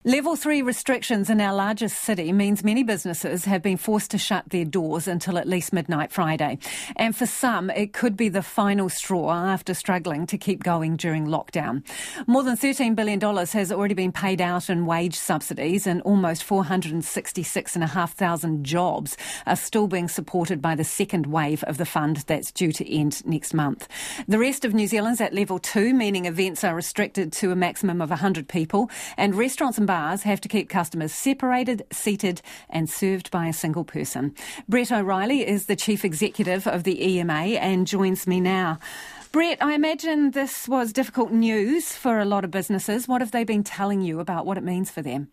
Level 3 restrictions in our largest city means many businesses have been forced to shut their doors until at least midnight Friday. And for some, it could be the final straw after struggling to keep going during lockdown. More than $13 billion has already been paid out in wage subsidies, and almost 466,500 jobs are still being supported by the second wave of the fund that's due to end next month. The rest of New Zealand's at level 2, meaning events are restricted to a maximum of 100 people, and restaurants and bars have to keep customers separated, seated and served by a single person. Brett O'Reilly is the Chief Executive of the EMA and joins me now. Brett, I imagine this was difficult news for a lot of businesses. What have they been telling you about what it means for them?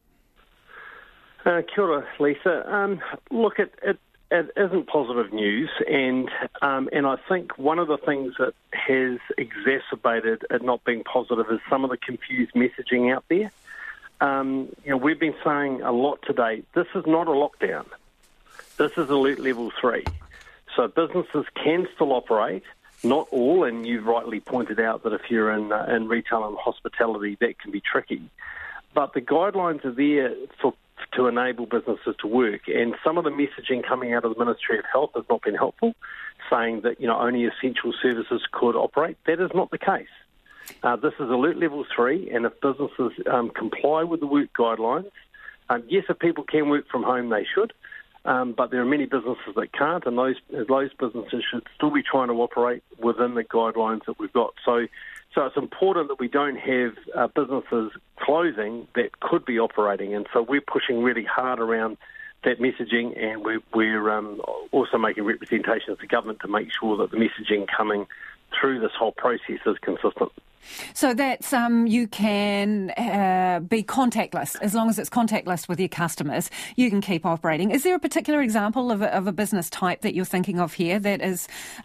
Kia ora, Lisa. Look, it isn't positive news, and I think one of the things that has exacerbated it not being positive is some of the confused messaging out there. We've been saying a lot today, this is not a lockdown. This is alert level 3. So businesses can still operate, not all, and you've rightly pointed out that if you're in retail and hospitality, that can be tricky. But the guidelines are there to enable businesses to work, and some of the messaging coming out of the Ministry of Health has not been helpful, saying that only essential services could operate. That is not the case. This is alert level 3, and if businesses comply with the work guidelines, yes, if people can work from home, they should, but there are many businesses that can't, and those businesses should still be trying to operate within the guidelines that we've got. So it's important that we don't have businesses closing that could be operating, and so we're pushing really hard around that messaging, and we're also making representations to government to make sure that the messaging coming through this whole process is consistent. So that's you can be contactless. As long as it's contactless with your customers, you can keep operating. Is there a particular example of a business type that you're thinking of here that is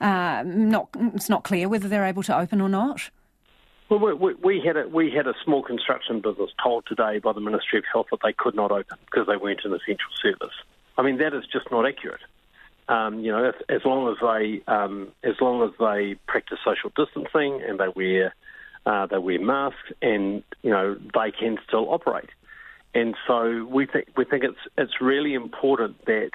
it's not clear whether they're able to open or not? Well, we had a small construction business told today by the Ministry of Health that they could not open because they weren't an essential service. I mean, that is just not accurate. As long as they practice social distancing and they wear masks, and they can still operate. And so we think it's really important that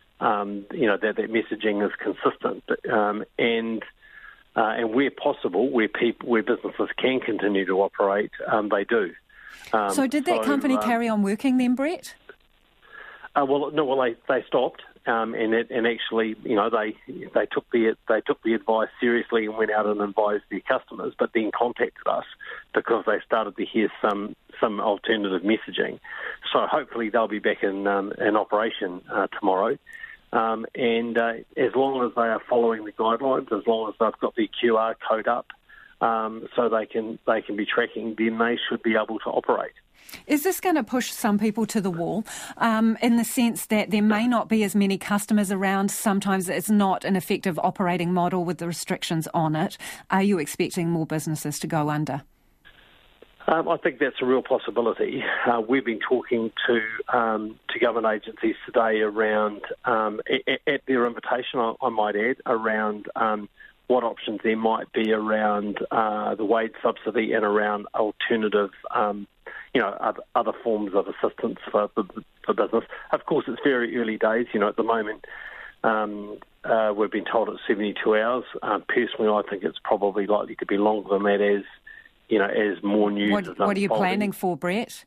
that messaging is consistent, and where possible, where businesses can continue to operate, they do. So did that company carry on working then, Brett? They stopped. And actually, they took the advice seriously and went out and advised their customers, but then contacted us because they started to hear some alternative messaging. So hopefully they'll be back in operation tomorrow. And as long as they are following the guidelines, as long as they've got the QR code up, so they can be tracking, then they should be able to operate. Is this going to push some people to the wall in the sense that there may not be as many customers around? Sometimes it's not an effective operating model with the restrictions on it. Are you expecting more businesses to go under? I think that's a real possibility. We've been talking to government agencies today around, at their invitation, I might add, around what options there might be around the wage subsidy and around alternative other forms of assistance for business. Of course, it's very early days. At the moment, we've been told it's 72 hours. Personally, I think it's probably likely to be longer than that as more news is unfolding. What are you planning for, Brett?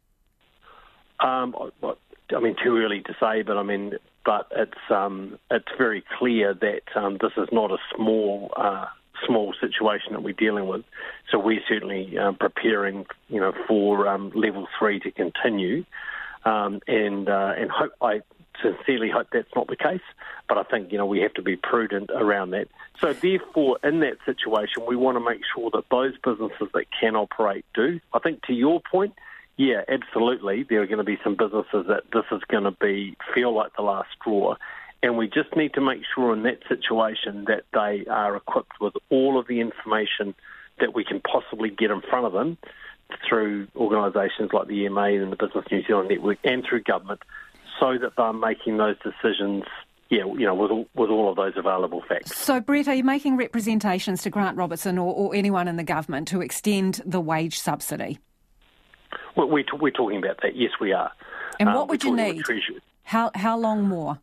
Too early to say, but it's very clear that this is not a small situation that we're dealing with. So we're certainly preparing, for level 3 to continue, and I sincerely hope that's not the case. But I think we have to be prudent around that. So therefore, in that situation, we want to make sure that those businesses that can operate do. I think to your point, yeah, absolutely, there are going to be some businesses that this is going to feel like the last straw. And we just need to make sure in that situation that they are equipped with all of the information that we can possibly get in front of them through organisations like the EMA and the Business New Zealand Network and through government, so that they're making those decisions, with all of those available facts. So, Brett, are you making representations to Grant Robertson or anyone in the government to extend the wage subsidy? We're talking about that. Yes, we are. And what would you need? How long more?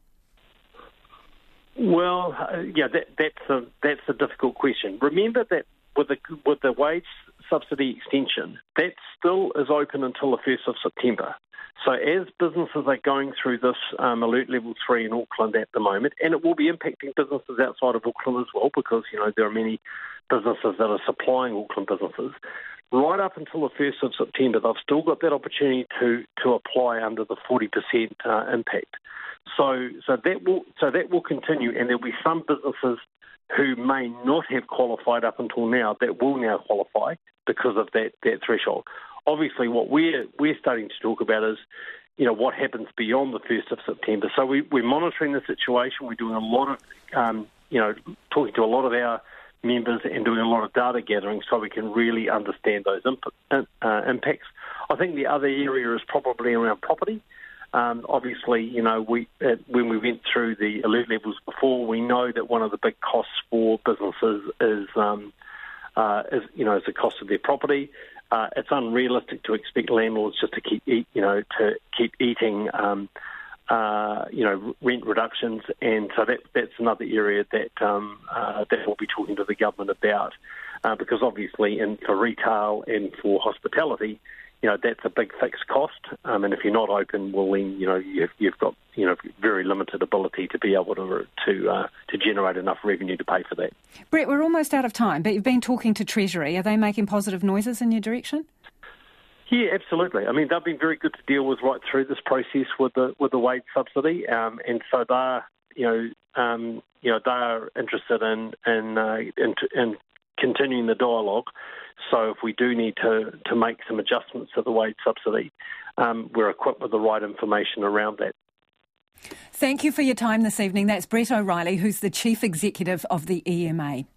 Well, that's a difficult question. Remember that with the wage subsidy extension, that still is open until the 1st of September. So as businesses are going through this alert level 3 in Auckland at the moment, and it will be impacting businesses outside of Auckland as well, because there are many businesses that are supplying Auckland businesses. Right up until the 1st of September, they've still got that opportunity to apply under the 40% impact. So that will continue, and there'll be some businesses who may not have qualified up until now that will now qualify because of that threshold. Obviously, what we're starting to talk about is, what happens beyond the 1st of September. So we're monitoring the situation. We're doing a lot of, talking to a lot of our members and doing a lot of data gathering so we can really understand those impacts. I think the other area is probably around property. Obviously, when we went through the alert levels before, we know that one of the big costs for businesses is the cost of their property. It's unrealistic to expect landlords just to keep eating rent reductions, and so that's another area that we'll be talking to the government about, because obviously, for retail and for hospitality, that's a big fixed cost, and if you're not open, well then you've got very limited ability to be able to generate enough revenue to pay for that. Brett, we're almost out of time, but you've been talking to Treasury. Are they making positive noises in your direction? Yeah, absolutely. I mean, they've been very good to deal with right through this process with the wage subsidy, and so they're interested in continuing the dialogue. So if we do need to make some adjustments to the wage subsidy, we're equipped with the right information around that. Thank you for your time this evening. That's Brett O'Reilly, who's the Chief Executive of the EMA.